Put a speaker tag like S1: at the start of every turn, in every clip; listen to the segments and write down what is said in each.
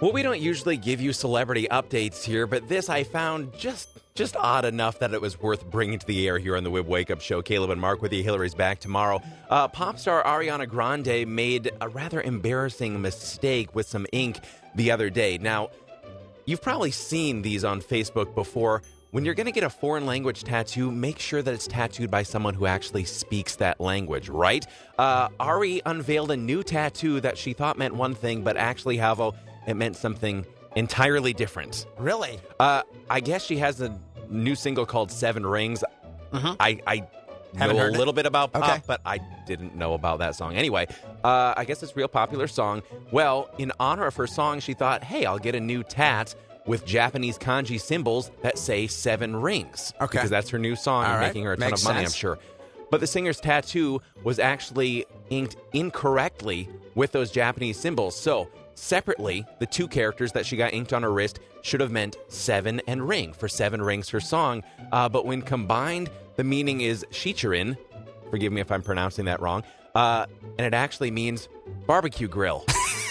S1: Well, we don't usually give you celebrity updates here, but this I found just odd enough that it was worth bringing to the air here on the Wib Wake Up Show. Caleb and Mark with you. Hillary's back tomorrow. Pop star Ariana Grande made a rather embarrassing mistake with some ink the other day. Now, you've probably seen these on Facebook before. When you're going to get a foreign language tattoo, make sure that it's tattooed by someone who actually speaks that language, right? Ari unveiled a new tattoo that she thought meant one thing, but actually, Havo, it meant something entirely different.
S2: Really?
S1: I guess she has a new single called Seven Rings. I know a little bit about pop, but I didn't know about that song. Anyway, I guess it's a real popular song. Well, in honor of her song, she thought, hey, I'll get a new tat with Japanese kanji symbols that say seven rings.
S2: Okay.
S1: Because that's her new song and making her a ton of money, I'm sure. But the singer's tattoo was actually inked incorrectly with those Japanese symbols. So, separately, the two characters that she got inked on her wrist should have meant seven and ring for Seven Rings, her song. But when combined, the meaning is shichirin. Forgive me if I'm pronouncing that wrong. And it actually means barbecue grill.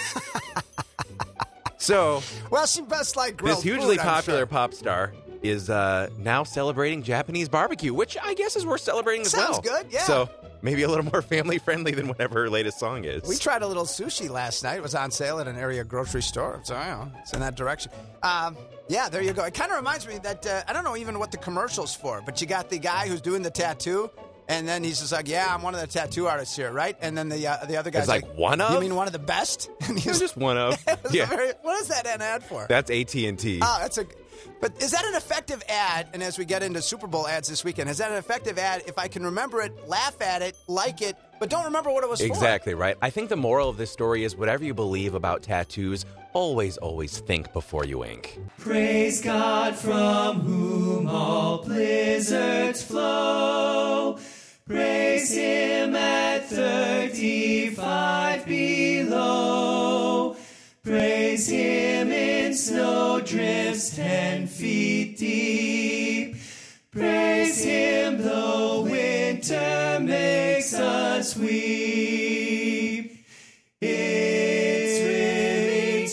S1: So,
S2: well, she must like grilled
S1: this hugely
S2: food,
S1: popular pop star is now celebrating Japanese barbecue, which I guess is worth celebrating as well.
S2: Sounds good, yeah.
S1: So, maybe a little more family-friendly than whatever her latest song is.
S2: We tried a little sushi last night. It was on sale at an area grocery store. So, it's in that direction. Yeah, there you go. It kind of reminds me that, I don't know even what the commercial's for, but you got the guy who's doing the tattoo, and then he's just like, yeah, I'm one of the tattoo artists here, right? And then the other guy's
S1: like, one of?
S2: You mean one of the best? And
S1: he's just one of. Yeah.
S2: What is that an ad for?
S1: That's AT&T.
S2: Oh, but is that an effective ad? And as we get into Super Bowl ads this weekend, is that an effective ad if I can remember it, laugh at it, like it, but don't remember what it was for?
S1: Exactly right. I think the moral of this story is whatever you believe about tattoos, always think before you ink.
S3: Praise God from whom all blizzards flow. Praise Him at 35 below. Praise Him in snowdrifts 10 feet deep. Praise Him though winter makes us weep. It's really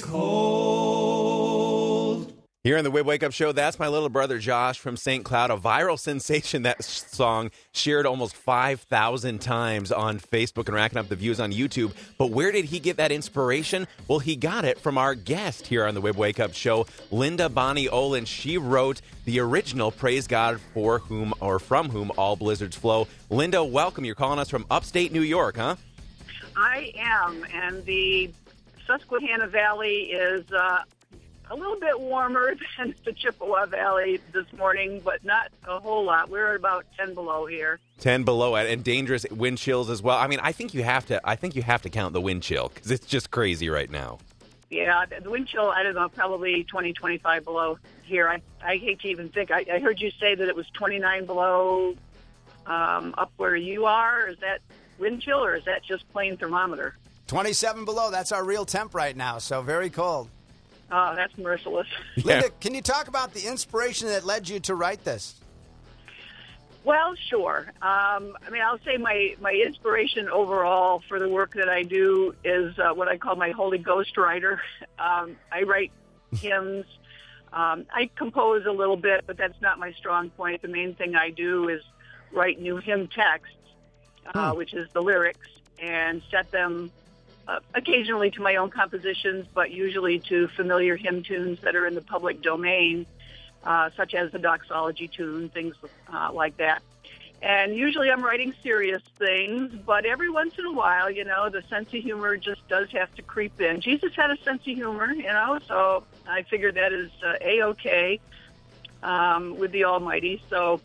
S3: cold.
S1: Here on the Wib Wake Up Show, that's my little brother Josh from St. Cloud, a viral sensation. That song shared almost 5,000 times on Facebook and racking up the views on YouTube. But where did he get that inspiration? Well, he got it from our guest here on the Wib Wake Up Show, Linda Bonnie Olin. She wrote the original Praise God for whom or from whom all blizzards flow. Linda, welcome. You're calling us from upstate New York, huh?
S4: I am, and the Susquehanna Valley is a little bit warmer than the Chippewa Valley this morning, but not a whole lot. We're at about 10 below here.
S1: 10 below, and dangerous wind chills as well. I mean, I think you have to count the wind chill because it's just crazy right now.
S4: Yeah, the wind chill, I don't know, probably 20, 25 below here. I hate to even think. I heard you say that it was 29 below up where you are. Is that wind chill or is that just plain thermometer?
S2: 27 below. That's our real temp right now, so very cold.
S4: Oh, that's merciless.
S2: Linda, can you talk about the inspiration that led you to write this?
S4: Well, sure. I mean, I'll say my inspiration overall for the work that I do is what I call my Holy Ghost writer. I write hymns. I compose a little bit, but that's not my strong point. The main thing I do is write new hymn texts, which is the lyrics, and set them occasionally to my own compositions, but usually to familiar hymn tunes that are in the public domain, such as the doxology tune, things like that. And usually I'm writing serious things, but every once in a while, you know, the sense of humor just does have to creep in. Jesus had a sense of humor, you know, so I figured that is A-OK with the Almighty. So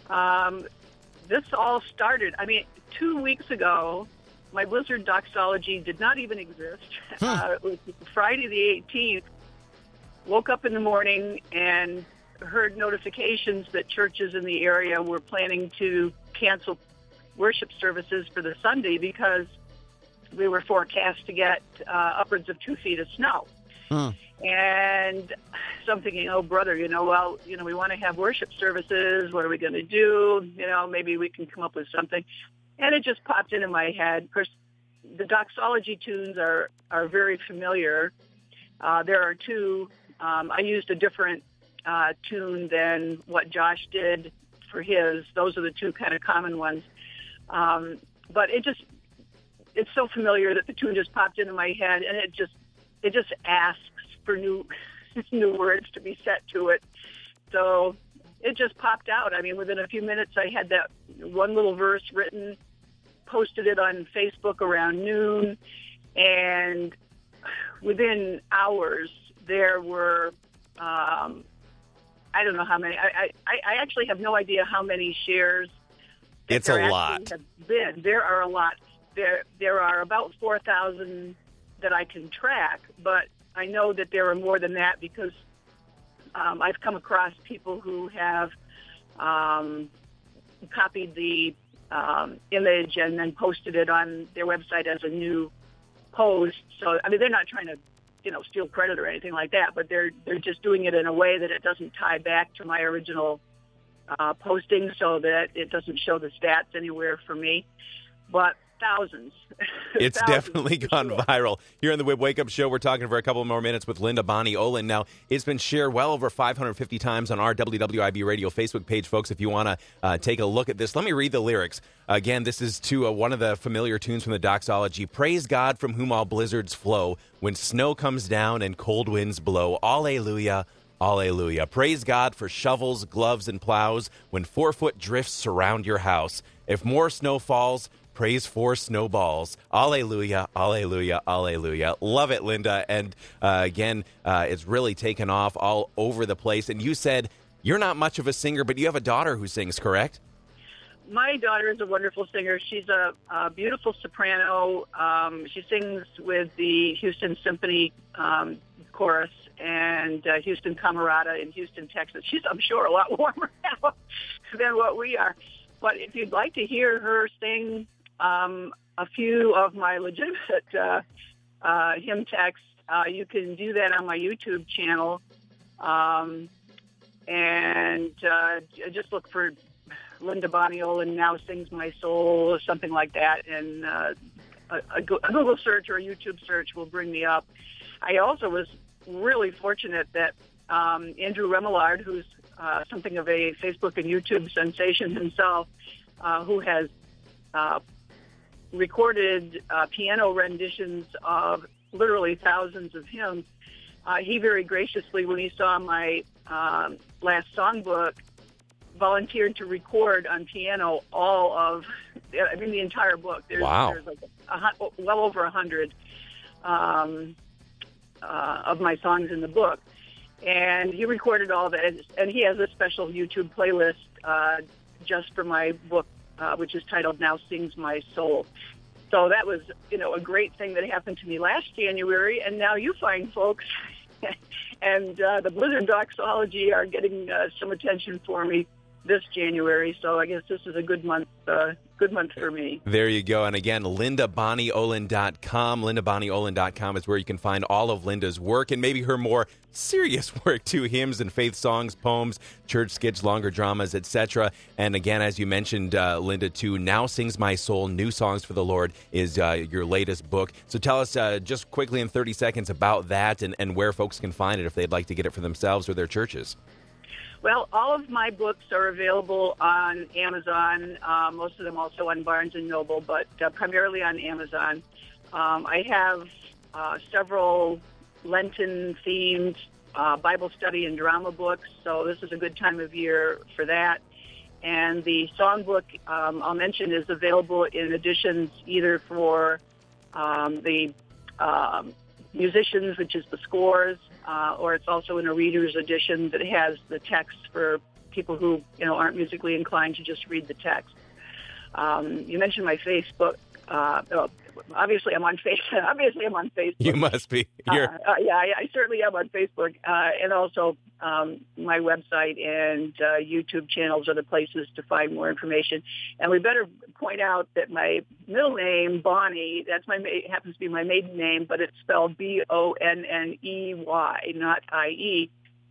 S4: this all started, 2 weeks ago, my Blizzard doxology did not even exist. It was Friday the 18th. Woke up in the morning and heard notifications that churches in the area were planning to cancel worship services for the Sunday because we were forecast to get upwards of 2 feet of snow. And so I'm thinking, oh, brother, we want to have worship services. What are we going to do? Maybe we can come up with something. And it just popped into my head. Of course, the doxology tunes are very familiar. There are two. I used a different tune than what Josh did for his. Those are the two kind of common ones. But it's so familiar that the tune just popped into my head, and it just asks for new words to be set to it. So it just popped out. I mean, within a few minutes, I had that one little verse written, posted it on Facebook around noon, and within hours, there were, I don't know how many. I actually have no idea how many shares.
S1: It's a lot.
S4: There are a lot. There are about 4,000 that I can track, but I know that there are more than that because I've come across people who have copied the image and then posted it on their website as a new post. So, I mean, they're not trying to, steal credit or anything like that, but they're just doing it in a way that it doesn't tie back to my original posting so that it doesn't show the stats anywhere for me. But thousands.
S1: It's definitely gone viral. Here on the Wib Wake Up Show, we're talking for a couple more minutes with Linda Bonnie Olin. Now, it's been shared well over 550 times on our WWIB Radio Facebook page, folks, if you want to take a look at this. Let me read the lyrics. Again, this is to one of the familiar tunes from the doxology. Praise God from whom all blizzards flow, when snow comes down and cold winds blow. Alleluia, alleluia. Praise God for shovels, gloves, and plows, when 4-foot drifts surround your house. If more snow falls, praise for snowballs. Alleluia, alleluia, alleluia. Love it, Linda. And again, it's really taken off all over the place. And you said you're not much of a singer, but you have a daughter who sings, correct?
S4: My daughter is a wonderful singer. She's a beautiful soprano. She sings with the Houston Symphony Chorus and Houston Camerata in Houston, Texas. She's, I'm sure, a lot warmer now than what we are. But if you'd like to hear her sing a few of my legitimate hymn texts, you can do that on my YouTube channel. And just look for Linda Bonnie Olin, Now Sings My Soul, or something like that. And a Google search or a YouTube search will bring me up. I also was really fortunate that Andrew Remillard, who's something of a Facebook and YouTube sensation himself, who has recorded piano renditions of literally thousands of hymns. He very graciously, when he saw my last songbook, volunteered to record on piano the entire book.
S1: Wow.
S4: There's like well over 100 of my songs in the book. And he recorded all that, and he has a special YouTube playlist just for my book, which is titled Now Sings My Soul. So that was, a great thing that happened to me last January, and now you fine folks and the Blizzard Doxology are getting some attention for me this January, so I guess this is a good month for me.
S1: There you go. And again, LindaBonnieOlin.com. LindaBonnieOlin.com is where you can find all of Linda's work and maybe her more serious work too, hymns and faith songs, poems, church skits, longer dramas, etc. And again, as you mentioned, Linda, too, Now Sings My Soul, New Songs for the Lord is your latest book. So tell us just quickly in 30 seconds about that and where folks can find it if they'd like to get it for themselves or their churches.
S4: Well, all of my books are available on Amazon, most of them also on Barnes & Noble, but primarily on Amazon. I have several Lenten-themed Bible study and drama books, so this is a good time of year for that. And the songbook, I'll mention, is available in editions either for the musicians, which is the scores, or it's also in a reader's edition that has the text for people who aren't musically inclined to just read the text. You mentioned my Facebook. Obviously, I'm on Facebook. Obviously, I'm on Facebook.
S1: You must be.
S4: Yeah, I certainly am on Facebook, and also my website and YouTube channels are the places to find more information. And we better point out that my middle name, Bonnie, happens to be my maiden name, but it's spelled Bonney, not IE.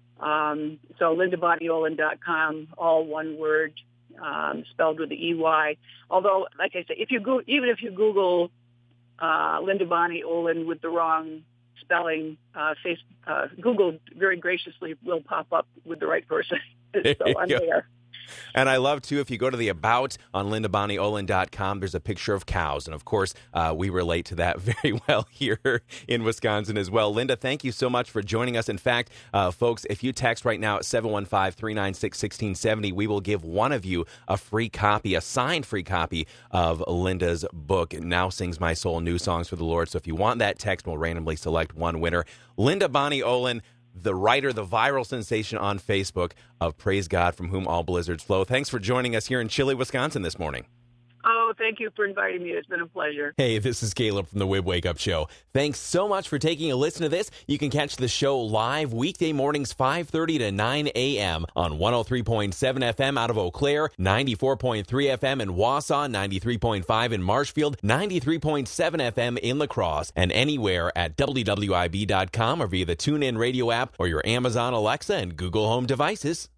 S4: So LindaBonnieOlin.com, all one word, spelled with the EY. Although, like I say, even if you Google Linda Bonnie Olin with the wrong spelling, Google very graciously will pop up with the right person. So I'm there.
S1: And I love, too, if you go to the About on LindaBonnieOlin.com, there's a picture of cows. And, of course, we relate to that very well here in Wisconsin as well. Linda, thank you so much for joining us. In fact, folks, if you text right now at 715-396-1670, we will give one of you a free copy, a signed free copy of Linda's book, Now Sings My Soul, New Songs for the Lord. So if you want that text, we'll randomly select one winner. Linda Bonnie Olin, the writer, the viral sensation on Facebook of Praise God from Whom All Blizzards Flow. Thanks for joining us here in chilly Wisconsin this morning.
S4: Oh, thank you for inviting me. It's been a pleasure.
S1: Hey, this is Caleb from the Wib Wake Up Show. Thanks so much for taking a listen to this. You can catch the show live weekday mornings 5:30 to 9 a.m. on 103.7 FM out of Eau Claire, 94.3 FM in Wausau, 93.5 in Marshfield, 93.7 FM in La Crosse, and anywhere at WWIB.com or via the TuneIn Radio app or your Amazon Alexa and Google Home devices.